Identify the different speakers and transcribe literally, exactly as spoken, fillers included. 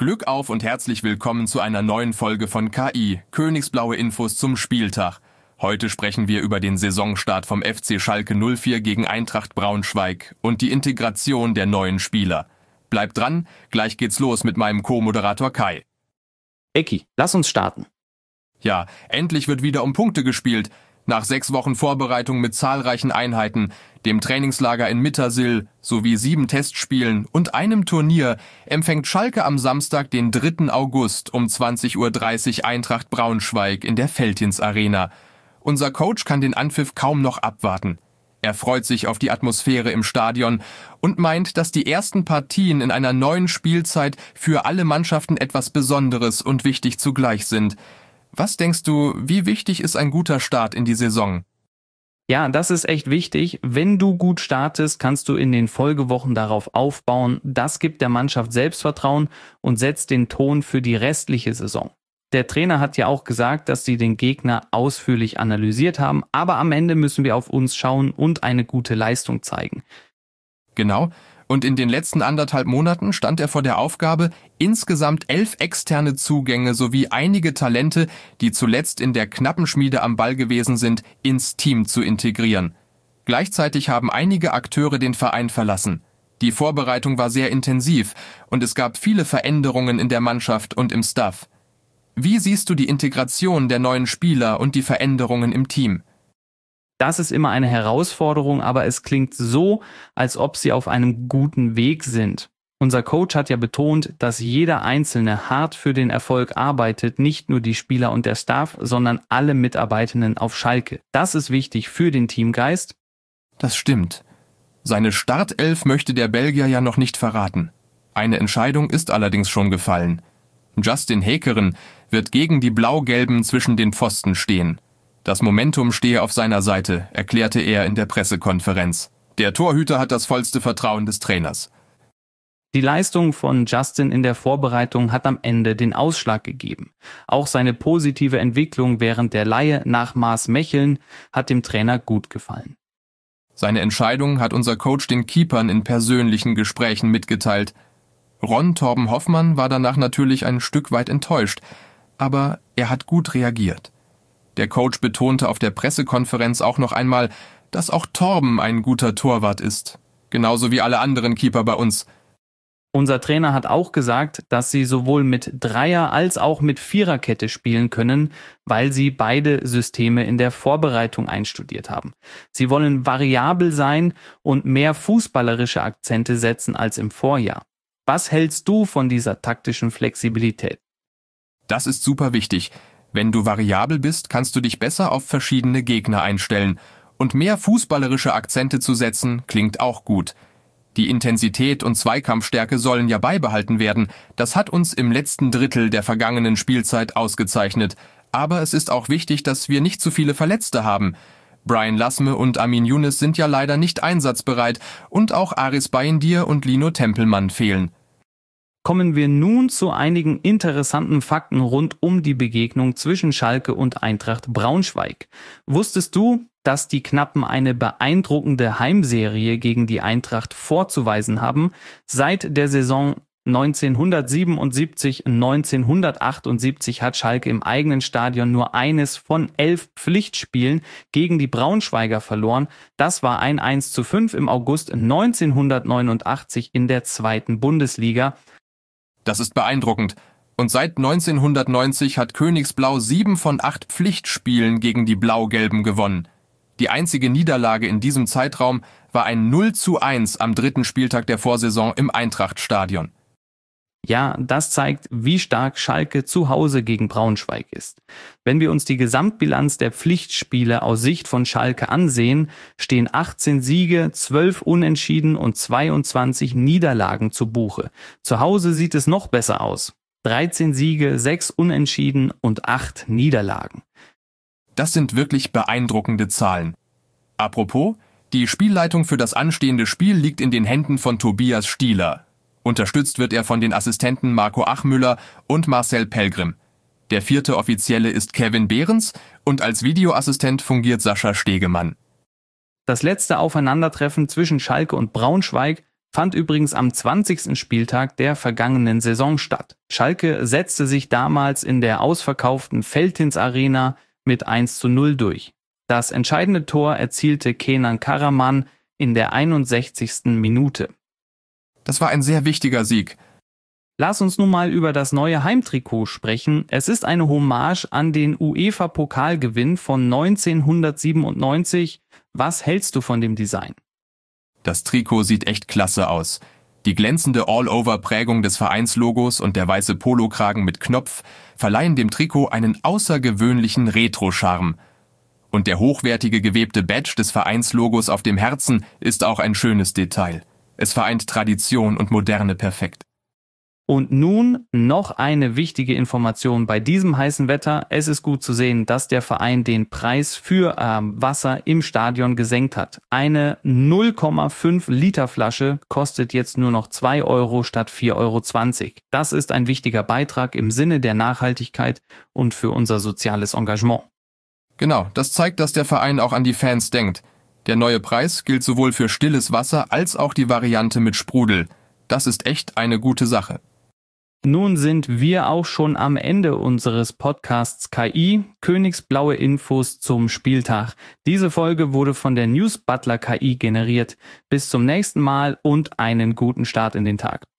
Speaker 1: Glück auf und herzlich willkommen zu einer neuen Folge von K I, Königsblaue Infos zum Spieltag. Heute sprechen wir über den Saisonstart vom F C Schalke null vier gegen Eintracht Braunschweig und die Integration der neuen Spieler. Bleibt dran, gleich geht's los mit meinem Co-Moderator Kai.
Speaker 2: Ecki, lass uns starten.
Speaker 1: Ja, endlich wird wieder um Punkte gespielt. Nach sechs Wochen Vorbereitung mit zahlreichen Einheiten, dem Trainingslager in Mittersill sowie sieben Testspielen und einem Turnier empfängt Schalke am Samstag, den dritten August um zwanzig Uhr dreißig Eintracht Braunschweig in der Veltins Arena. Unser Coach kann den Anpfiff kaum noch abwarten. Er freut sich auf die Atmosphäre im Stadion und meint, dass die ersten Partien in einer neuen Spielzeit für alle Mannschaften etwas Besonderes und wichtig zugleich sind. Was denkst du, wie wichtig ist ein guter Start in die Saison?
Speaker 2: Ja, das ist echt wichtig. Wenn du gut startest, kannst du in den Folgewochen darauf aufbauen. Das gibt der Mannschaft Selbstvertrauen und setzt den Ton für die restliche Saison. Der Trainer hat ja auch gesagt, dass sie den Gegner ausführlich analysiert haben, aber am Ende müssen wir auf uns schauen und eine gute Leistung zeigen.
Speaker 1: Genau. Und in den letzten anderthalb Monaten stand er vor der Aufgabe, insgesamt elf externe Zugänge sowie einige Talente, die zuletzt in der Knappenschmiede am Ball gewesen sind, ins Team zu integrieren. Gleichzeitig haben einige Akteure den Verein verlassen. Die Vorbereitung war sehr intensiv und es gab viele Veränderungen in der Mannschaft und im Staff. Wie siehst du die Integration der neuen Spieler und die Veränderungen im Team?
Speaker 2: Das ist immer eine Herausforderung, aber es klingt so, als ob sie auf einem guten Weg sind. Unser Coach hat ja betont, dass jeder Einzelne hart für den Erfolg arbeitet, nicht nur die Spieler und der Staff, sondern alle Mitarbeitenden auf Schalke. Das ist wichtig für den Teamgeist.
Speaker 1: Das stimmt. Seine Startelf möchte der Belgier ja noch nicht verraten. Eine Entscheidung ist allerdings schon gefallen. Justin Häkeren wird gegen die Blau-Gelben zwischen den Pfosten stehen. Das Momentum stehe auf seiner Seite, erklärte er in der Pressekonferenz. Der Torhüter hat das vollste Vertrauen des Trainers.
Speaker 2: Die Leistung von Justin in der Vorbereitung hat am Ende den Ausschlag gegeben. Auch seine positive Entwicklung während der Leihe nach Maasmechelen hat dem Trainer gut gefallen.
Speaker 1: Seine Entscheidung hat unser Coach den Keepern in persönlichen Gesprächen mitgeteilt. Ron Torben Hoffmann war danach natürlich ein Stück weit enttäuscht, aber er hat gut reagiert. Der Coach betonte auf der Pressekonferenz auch noch einmal, dass auch Torben ein guter Torwart ist. Genauso wie alle anderen Keeper bei uns.
Speaker 2: Unser Trainer hat auch gesagt, dass sie sowohl mit Dreier- als auch mit Viererkette spielen können, weil sie beide Systeme in der Vorbereitung einstudiert haben. Sie wollen variabel sein und mehr fußballerische Akzente setzen als im Vorjahr. Was hältst du von dieser taktischen Flexibilität?
Speaker 1: Das ist super wichtig. Wenn du variabel bist, kannst du dich besser auf verschiedene Gegner einstellen. Und mehr fußballerische Akzente zu setzen, klingt auch gut. Die Intensität und Zweikampfstärke sollen ja beibehalten werden. Das hat uns im letzten Drittel der vergangenen Spielzeit ausgezeichnet. Aber es ist auch wichtig, dass wir nicht zu viele Verletzte haben. Brian Lasme und Amin Younes sind ja leider nicht einsatzbereit und auch Aris Bayindir und Lino Tempelmann fehlen.
Speaker 2: Kommen wir nun zu einigen interessanten Fakten rund um die Begegnung zwischen Schalke und Eintracht Braunschweig. Wusstest du, dass die Knappen eine beeindruckende Heimserie gegen die Eintracht vorzuweisen haben? Seit der Saison neunzehnhundertsiebenundsiebzig neunzehnhundertachtundsiebzig hat Schalke im eigenen Stadion nur eines von elf Pflichtspielen gegen die Braunschweiger verloren. Das war ein eins zu fünf im August neunzehnhundertneunundachtzig in der zweiten Bundesliga.
Speaker 1: Das ist beeindruckend. Und seit neunzehnhundertneunzig hat Königsblau sieben von acht Pflichtspielen gegen die Blau-Gelben gewonnen. Die einzige Niederlage in diesem Zeitraum war ein null zu eins am dritten Spieltag der Vorsaison im Eintrachtstadion.
Speaker 2: Ja, das zeigt, wie stark Schalke zu Hause gegen Braunschweig ist. Wenn wir uns die Gesamtbilanz der Pflichtspiele aus Sicht von Schalke ansehen, stehen achtzehn Siege, zwölf Unentschieden und zweiundzwanzig Niederlagen zu Buche. Zu Hause sieht es noch besser aus. dreizehn Siege, sechs Unentschieden und acht Niederlagen.
Speaker 1: Das sind wirklich beeindruckende Zahlen. Apropos, die Spielleitung für das anstehende Spiel liegt in den Händen von Tobias Stieler. Unterstützt wird er von den Assistenten Marco Achmüller und Marcel Pelgrim. Der vierte Offizielle ist Kevin Behrens und als Videoassistent fungiert Sascha Stegemann.
Speaker 2: Das letzte Aufeinandertreffen zwischen Schalke und Braunschweig Fand übrigens am zwanzigsten Spieltag der vergangenen Saison statt. Schalke setzte sich damals in der ausverkauften Veltins Arena mit eins zu null durch. Das entscheidende Tor erzielte Kenan Karaman in der einundsechzigsten Minute.
Speaker 1: Das war ein sehr wichtiger Sieg.
Speaker 2: Lass uns nun mal über das neue Heimtrikot sprechen. Es ist eine Hommage an den UEFA-Pokalgewinn von neunzehnhundertsiebenundneunzig. Was hältst du von dem Design?
Speaker 1: Das Trikot sieht echt klasse aus. Die glänzende All-Over-Prägung des Vereinslogos und der weiße Polokragen mit Knopf verleihen dem Trikot einen außergewöhnlichen Retro-Charme. Und der hochwertige gewebte Badge des Vereinslogos auf dem Herzen ist auch ein schönes Detail. Es vereint Tradition und Moderne perfekt.
Speaker 2: Und nun noch eine wichtige Information bei diesem heißen Wetter. Es ist gut zu sehen, dass der Verein den Preis für äh, Wasser im Stadion gesenkt hat. Eine null Komma fünf Liter Flasche kostet jetzt nur noch zwei Euro statt vier Euro zwanzig. Das ist ein wichtiger Beitrag im Sinne der Nachhaltigkeit und für unser soziales Engagement.
Speaker 1: Genau, das zeigt, dass der Verein auch an die Fans denkt. Der neue Preis gilt sowohl für stilles Wasser als auch die Variante mit Sprudel. Das ist echt eine gute Sache.
Speaker 2: Nun sind wir auch schon am Ende unseres Podcasts K I, Königsblaue Infos zum Spieltag. Diese Folge wurde von der News Butler K I generiert. Bis zum nächsten Mal und einen guten Start in den Tag.